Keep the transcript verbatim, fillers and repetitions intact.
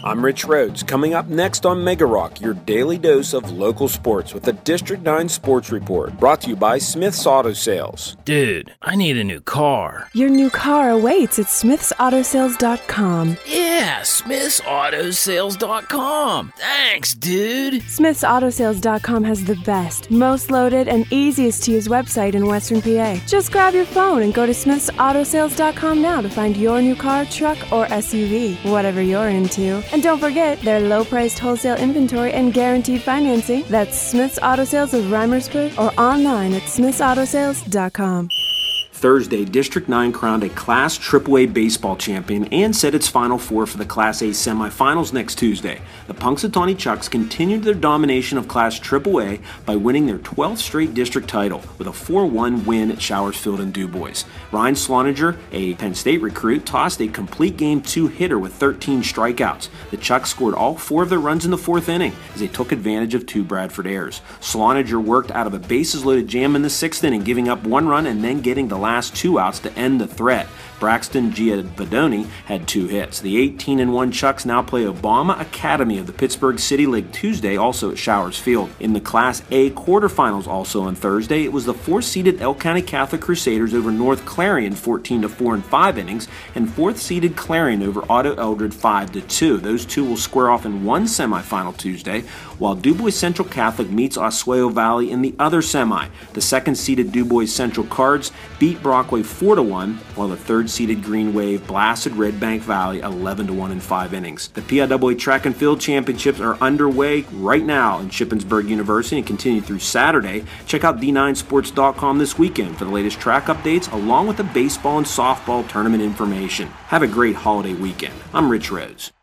I'm Rich Rhodes. Coming up next on Mega Rock, your daily dose of local sports with the District nine Sports Report, brought to you by Smith's Auto Sales. Dude, I need a new car. Your new car awaits at smiths auto sales dot com. Yeah, smiths auto sales dot com. Thanks, dude. smiths auto sales dot com has the best, most loaded, and easiest to use website in Western P A. Just grab your phone and go to smiths auto sales dot com now to find your new car, truck, or S U V, whatever you're into. And don't forget their low-priced wholesale inventory and guaranteed financing. That's Smith's Auto Sales of Reimersburg or online at smiths auto sales dot com. Thursday, District nine crowned a Class triple A baseball champion and set its Final Four for the Class A semifinals next Tuesday. The Punxsutawney Chucks continued their domination of Class triple A by winning their twelfth straight district title with a four one win at Showers Field in DuBois. Ryan Sloninger, a Penn State recruit, tossed a complete game two-hitter with thirteen strikeouts. The Chucks scored all four of their runs in the fourth inning as they took advantage of two Bradford errors. Sloninger worked out of a bases-loaded jam in the sixth inning, giving up one run and then getting the last last two outs to end the threat. Braxton Giovanni had two hits. The eighteen and one Chucks now play Obama Academy of the Pittsburgh City League Tuesday, also at Showers Field. In the Class A quarterfinals, also on Thursday, it was the fourth-seeded Elk County Catholic Crusaders over North Clarion fourteen to four in five innings, and fourth-seeded Clarion over Otto Eldred five to two. Those two will square off in one semifinal Tuesday, while DuBois Central Catholic meets Oswego Valley in the other semi. The second-seeded DuBois Central Cards beat Brockway four to one, while the third-seeded Green Wave blasted Red Bank Valley eleven to one in five innings. The P I A A Track and Field Championships are underway right now in Shippensburg University and continue through Saturday. Check out d nine sports dot com this weekend for the latest track updates along with the baseball and softball tournament information. Have a great holiday weekend. I'm Rich Rhodes.